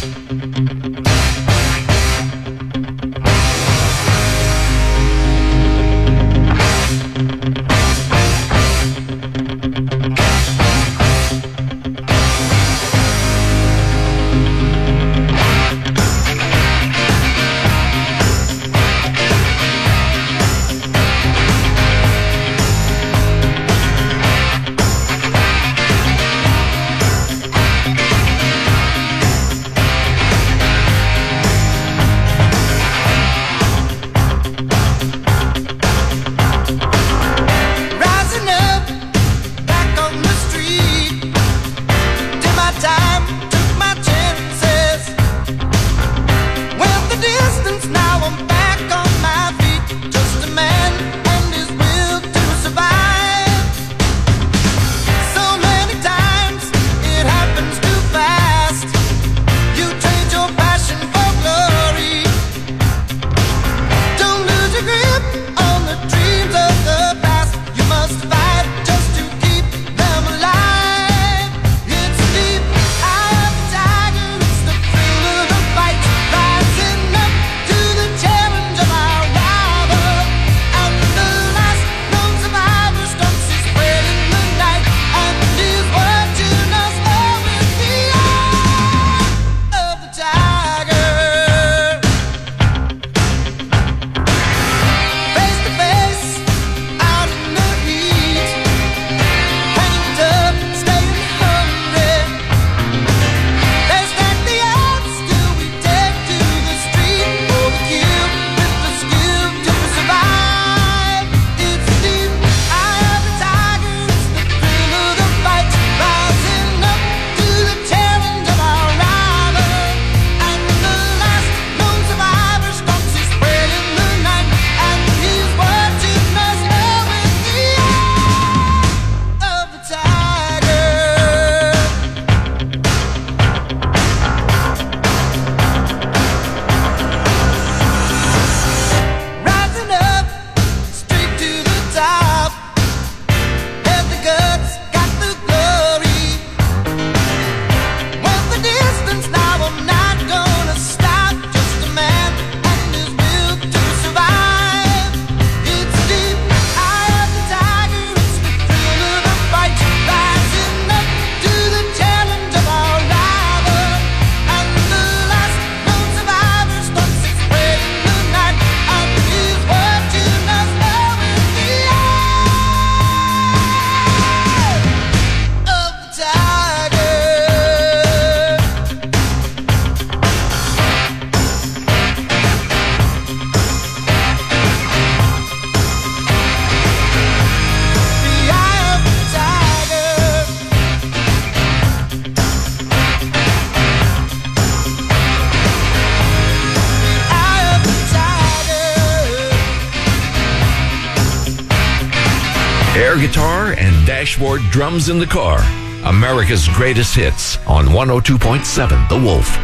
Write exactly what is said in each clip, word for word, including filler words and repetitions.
air guitar, and dashboard drums in the car. America's Greatest Hits on one oh two point seven The Wolf.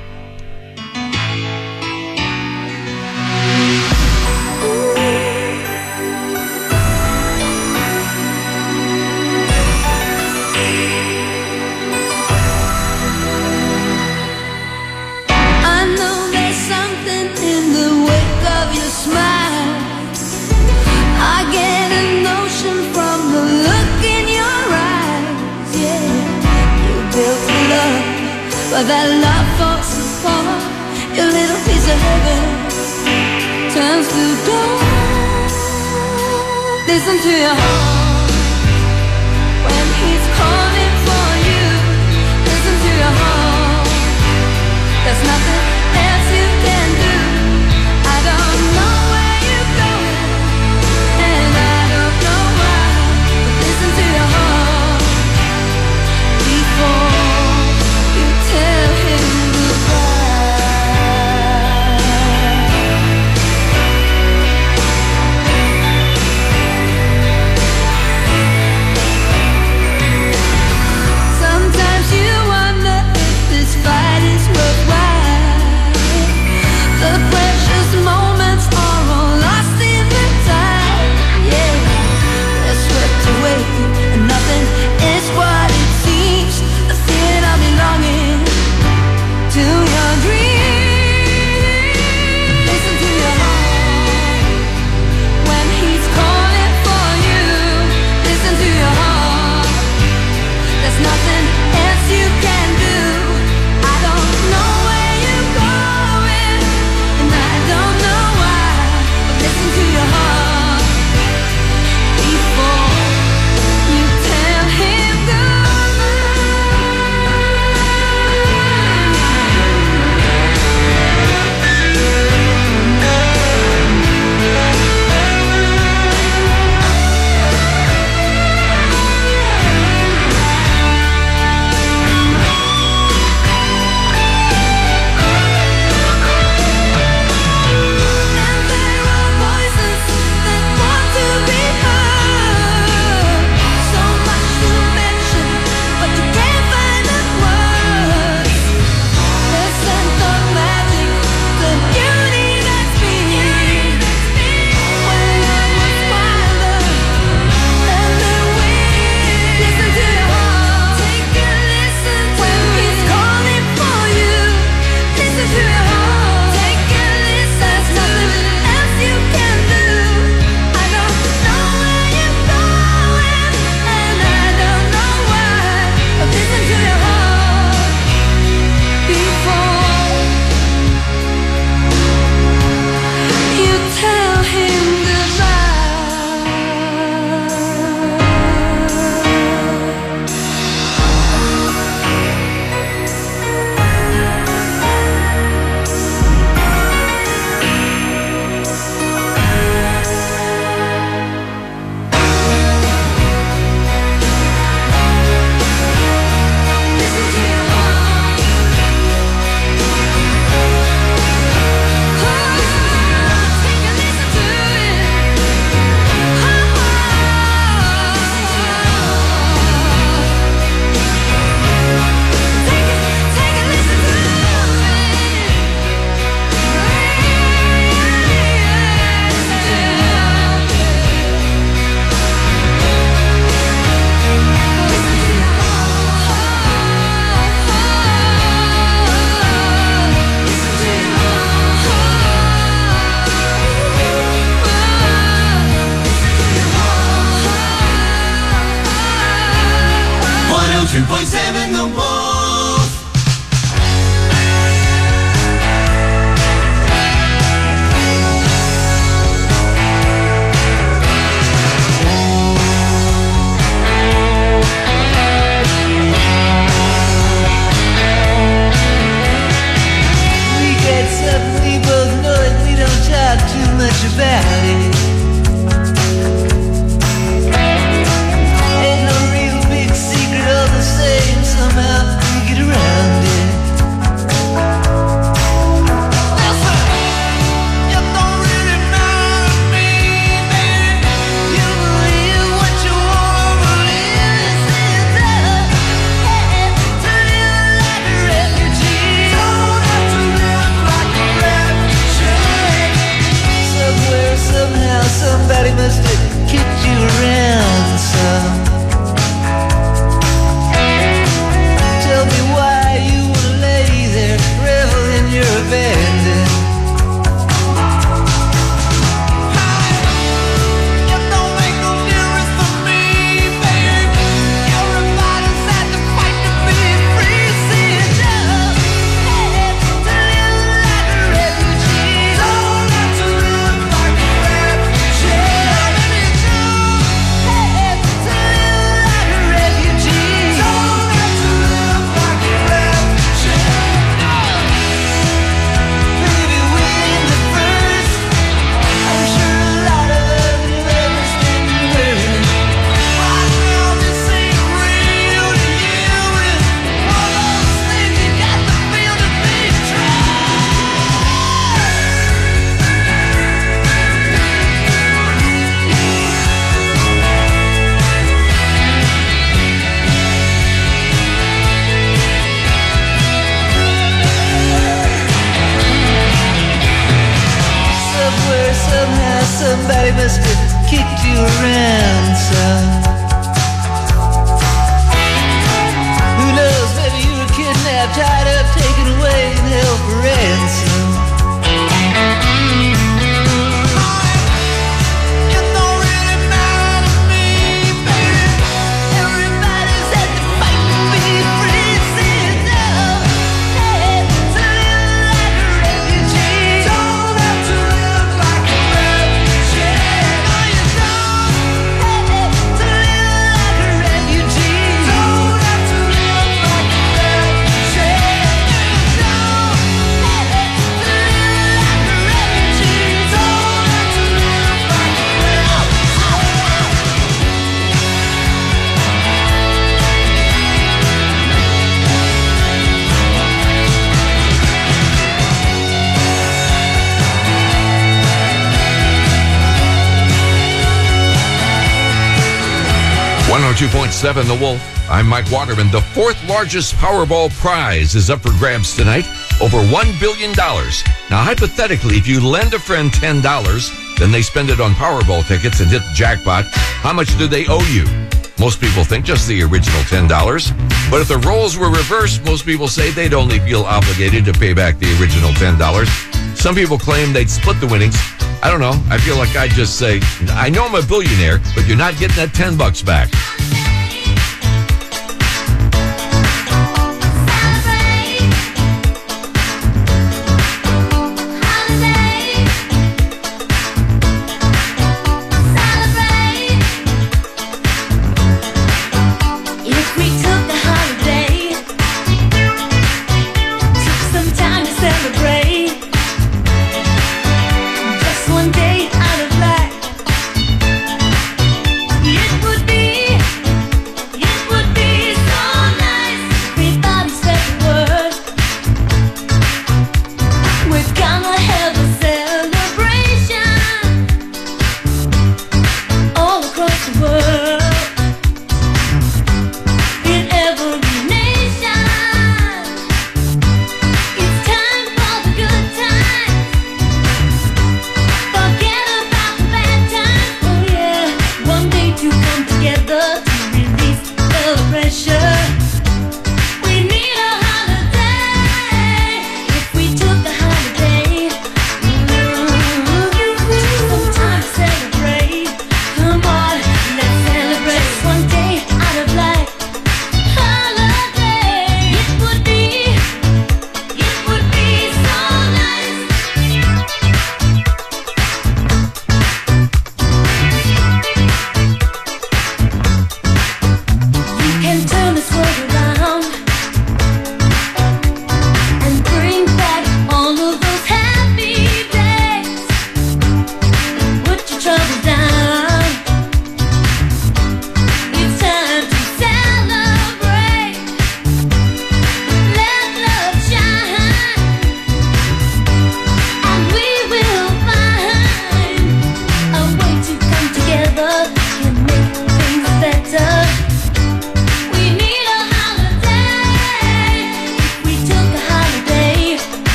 But that love falls apart. Your little piece of heaven turns to gold. Listen to your heart when he's calling for you. Listen to your heart. There's nothing else you can do. I don't know where you're going, and I don't know why. But listen to your heart before tell him goodbye. move. We get something we both know and we don't talk too much about it. Ain't no real big secret, all the same, somehow we get around it. Listen, you don't really matter to me, baby. You believe what you want to believe. It's enough, yeah, to live like a refugee. Don't have to live like a refugee. Somewhere, somehow, somebody must have kicked you around some. Tell me why you wanna lay there, revel in your abandon. You don't make no difference to me, baby. Everybody's had to fight to be free. See enough, hey, to live like a refugee. Don't have to live like a refugee. Maybe you do, hey, to live like a refugee. Don't have to live like a refugee. Baby, we ain't the first. I'm sure a lot of others been hurt. Right now, this ain't real to you. It's one of those things you got to feel to be true. Somewhere, somehow, somebody must have kicked you around some. Who knows, maybe you were kidnapped, tied up, taken away, and held for ransom. You don't really matter to me, baby. Everybody's had to fight to be free. See enough, hey, to live like a refugee. Don't have to live like a refugee. No, you don't, hey, to live like a refugee. Don't have to live like a refugee. No, you don't, hey, to live like a refugee. Don't have to live like a one oh two point seven The Wolf. I'm Mike Waterman. The fourth largest Powerball prize is up for grabs tonight, over one billion dollars. Now, hypothetically, if you lend a friend ten dollars, then they spend it on Powerball tickets and hit the jackpot, how much do they owe you? Most people think just the original ten dollars. But if the roles were reversed, most people say they'd only feel obligated to pay back the original ten dollars. Some people claim they'd split the winnings. I don't know. I feel like I'd just say, I know I'm a billionaire, but you're not getting that ten bucks back. If we took a holiday, took some time to celebrate, just one day out of life, it would be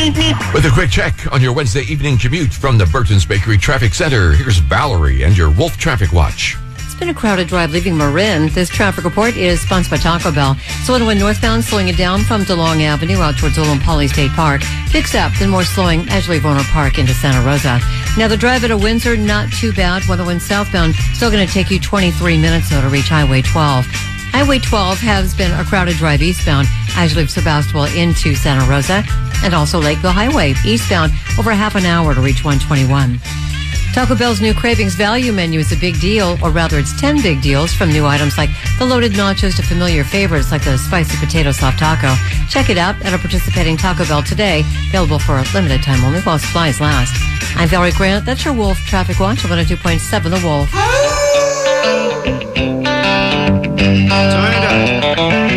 With a quick check on your Wednesday evening commute from the Burton's Bakery Traffic Center, here's Valerie and your Wolf Traffic Watch. It's been a crowded drive leaving Marin. This traffic report is sponsored by Taco Bell. So one oh one northbound, slowing it down from DeLong Avenue out towards Olin Poly State Park. Picks up, then more slowing as you leave Warner Park into Santa Rosa. Now the drive out of Windsor, not too bad. one oh one southbound, still going to take you twenty-three minutes though to reach Highway twelve. Highway twelve has been a crowded drive eastbound as you leave Sebastopol into Santa Rosa, and also Lakeville Highway eastbound over half an hour to reach one twenty-one. Taco Bell's new Cravings Value Menu is a big deal, or rather it's ten big deals, from new items like the loaded nachos to familiar favorites like the spicy potato soft taco. Check it out at a participating Taco Bell today, available for a limited time only while supplies last. I'm Valerie Grant. That's your Wolf Traffic Watch on one oh two point seven The Wolf. Turn it up.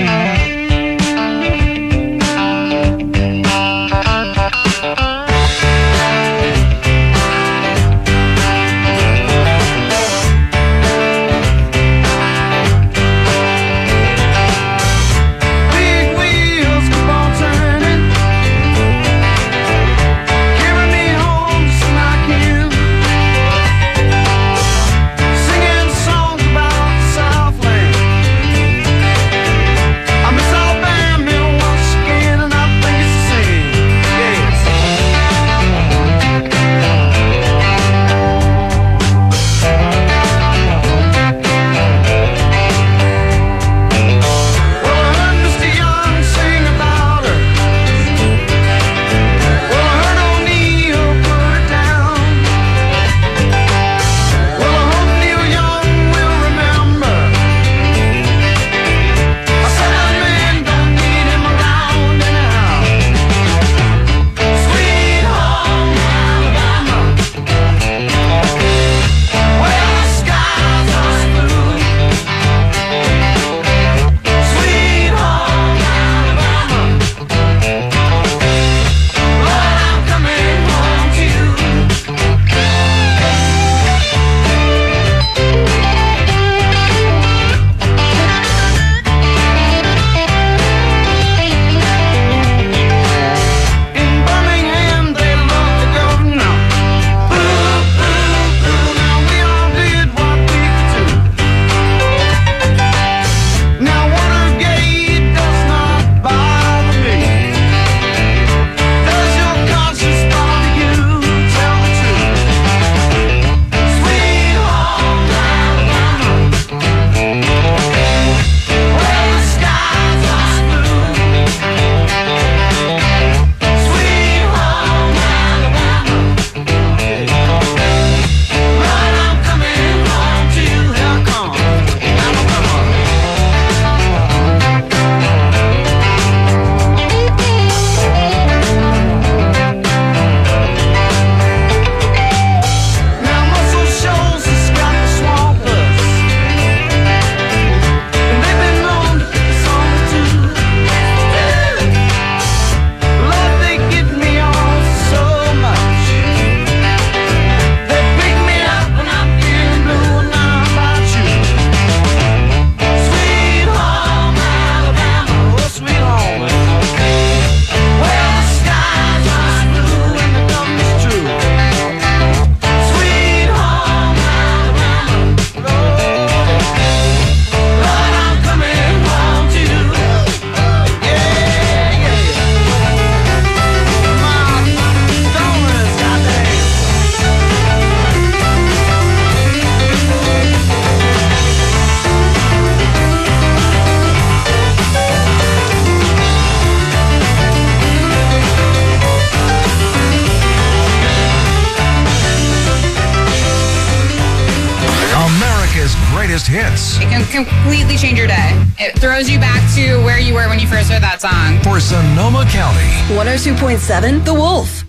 Hits. It can completely change your day. It throws you back to where you were when you first heard that song. For Sonoma County. one oh two point seven The Wolf.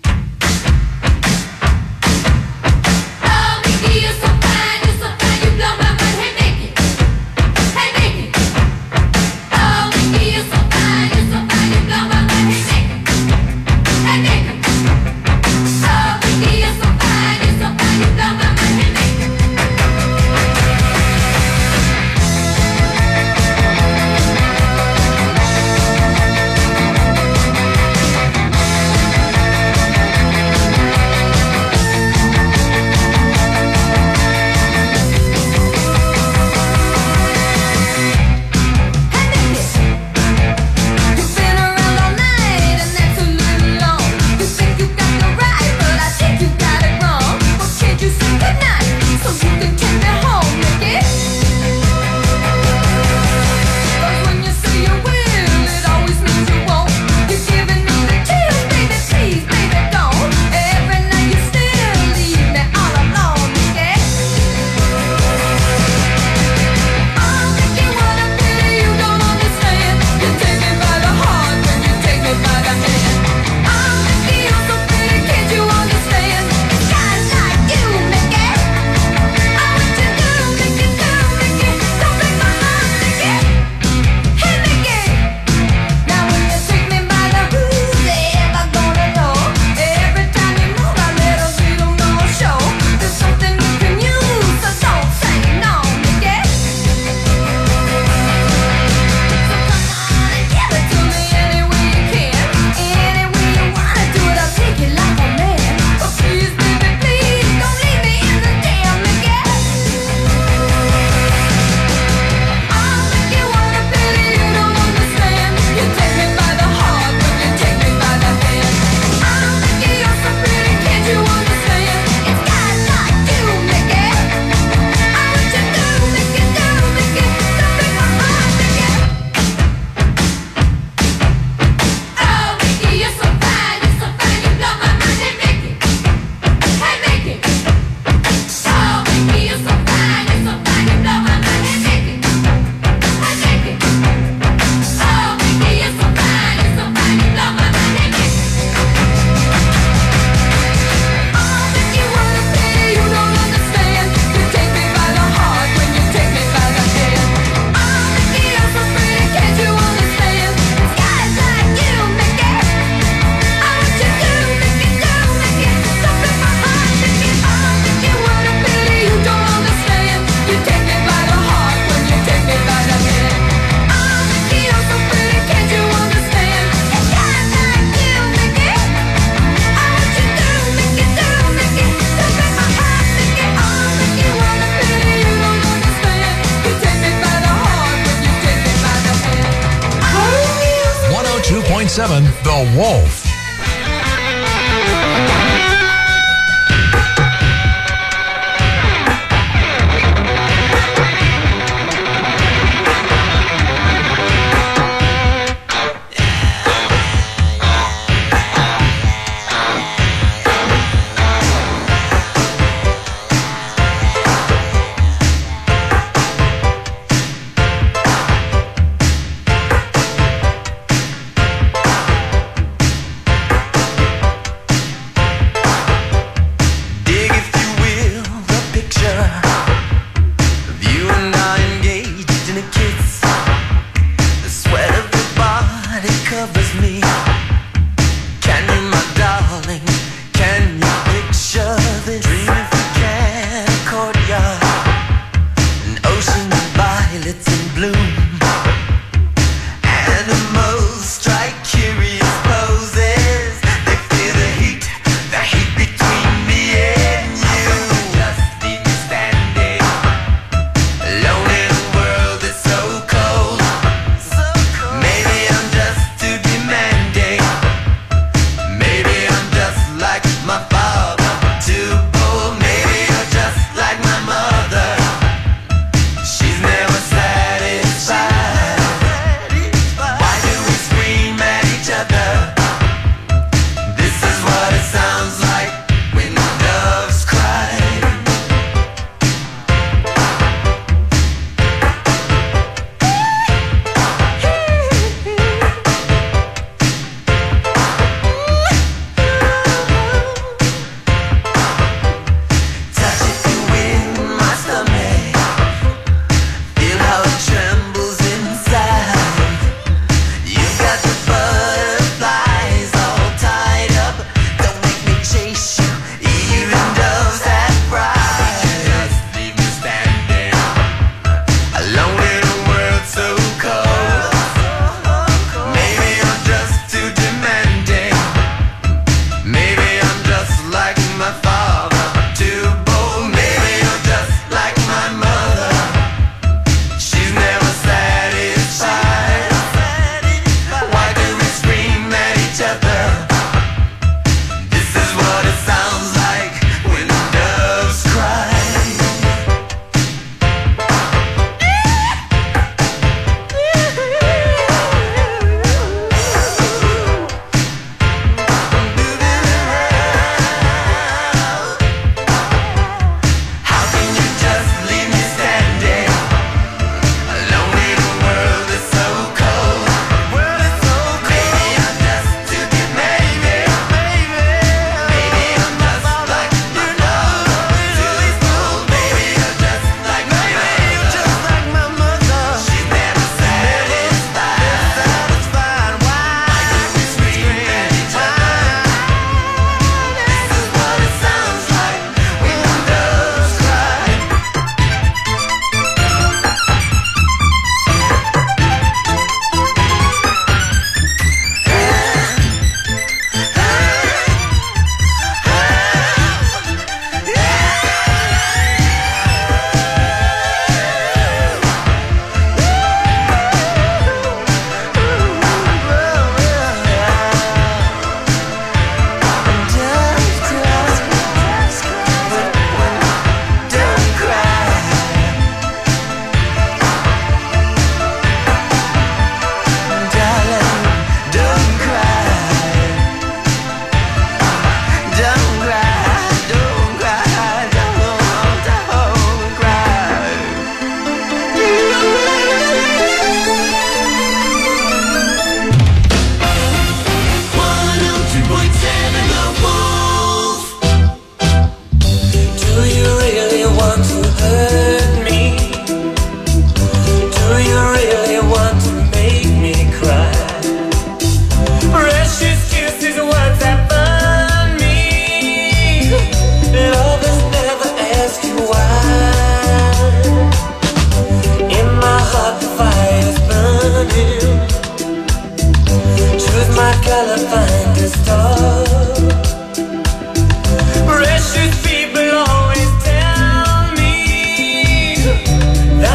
Thank point seven The Wolf.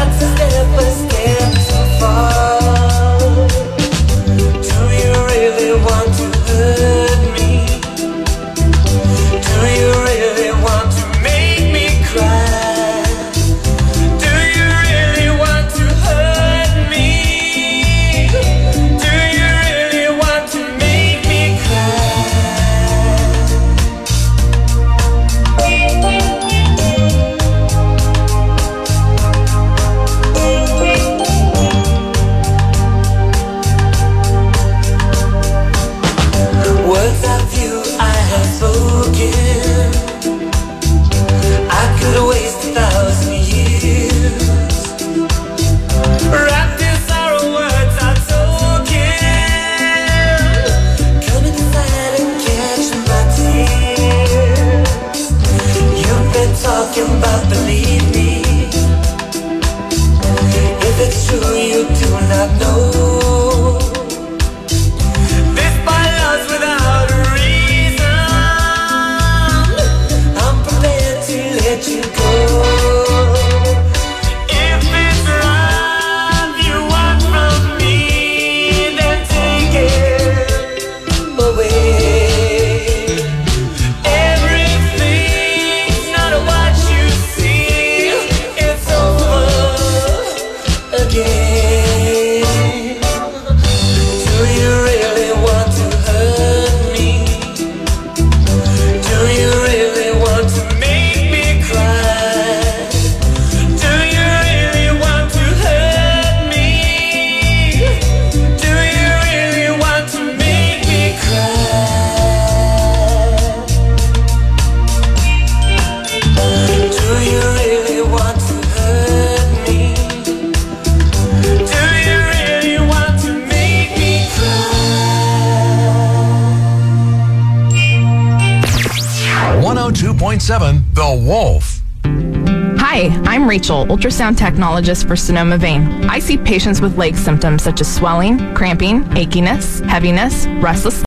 Step by step so far. Do you really one point seven The Wolf. Hi, I'm Rachel, ultrasound technologist for Sonoma Vein. I see patients with leg symptoms such as swelling, cramping, achiness, heaviness, restless